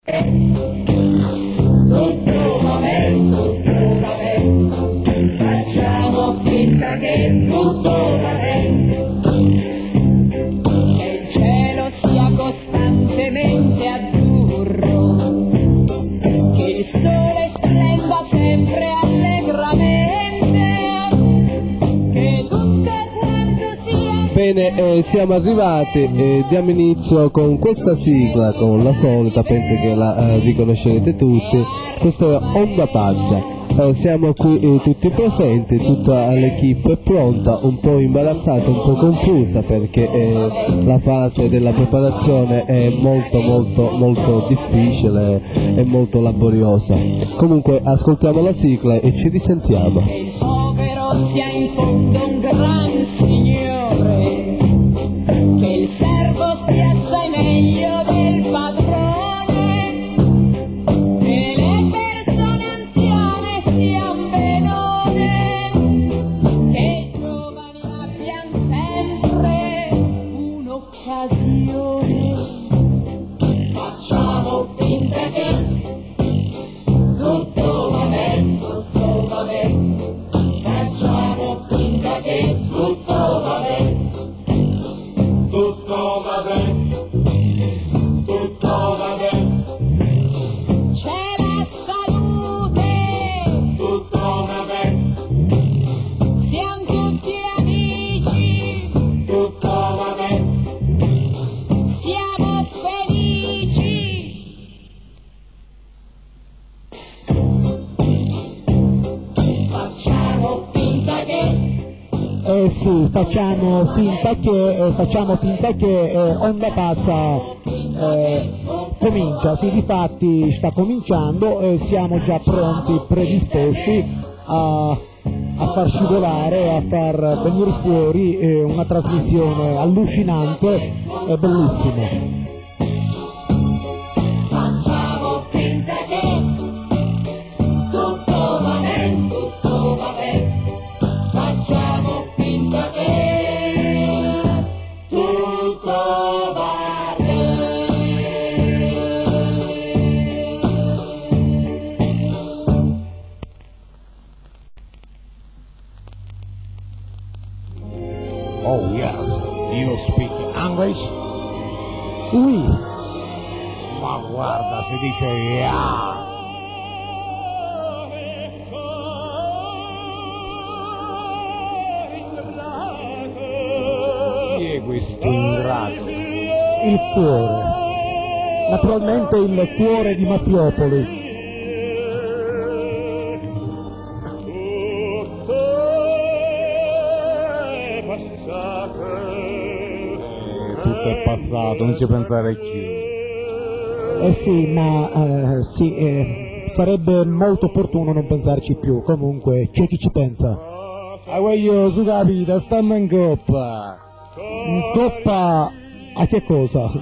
Tutto va bene, facciamo finta che tutto va bene, che il cielo sia costantemente azzurro, che il sole splenda sempre allegramente, che tutto quanto sia... Bene, siamo arrivati, diamo inizio con questa sigla, con la solita, penso che la riconoscerete tutti. Questa è Onda Pazza. Siamo qui tutti presenti, tutta l'equipe è pronta, un po' imbarazzata, un po' confusa perché la fase della preparazione è molto difficile e molto laboriosa. Comunque ascoltiamo la sigla e ci risentiamo. Che il povero sia in fondo un gran signore, che il servo stia assai meglio del padrone, che le persone anziane stian benone, che i giovani abbiano sempre un'occasione. Facciamo finta che tutto va bene, facciamo finta che tutto va bene, tutto va bene, tutto va bene, c'è la salute, tutto va bene, siamo tutti amici, tutto va bene, siamo felici. Facciamo finta che... Sì, facciamo finta che Onda Pazza comincia, sì, difatti sta cominciando, siamo già pronti, predisposti a far scivolare, a far venire fuori una trasmissione allucinante e bellissima. Facciamo finta che tutto va bene, tutto va bene, facciamo finta che tutto va bene. Oh yes, you speak English? Oui, Ma guarda, si dice yeah. Chi è questo ingrato? il cuore, naturalmente il cuore di Mattiopoli. Tutto è passato, non ci pensare più. Sì, ma sarebbe molto opportuno non pensarci più, comunque c'è chi ci pensa. Ah, voglio su capita, stanno in coppa. In coppa a che cosa?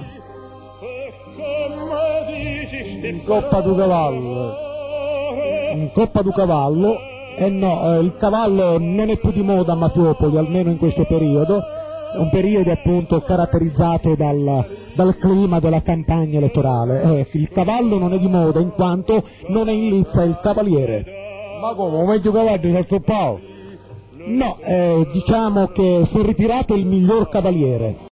In coppa du cavallo. In coppa du cavallo? No, il cavallo non è più di moda a Mattiopoli, almeno in questo periodo. È un periodo appunto caratterizzato dal clima della campagna elettorale. Il cavallo non è di moda in quanto non è in lizza il cavaliere. Ma come, meglio cavallo dal soppao? No, diciamo che si è ritirato il miglior cavaliere.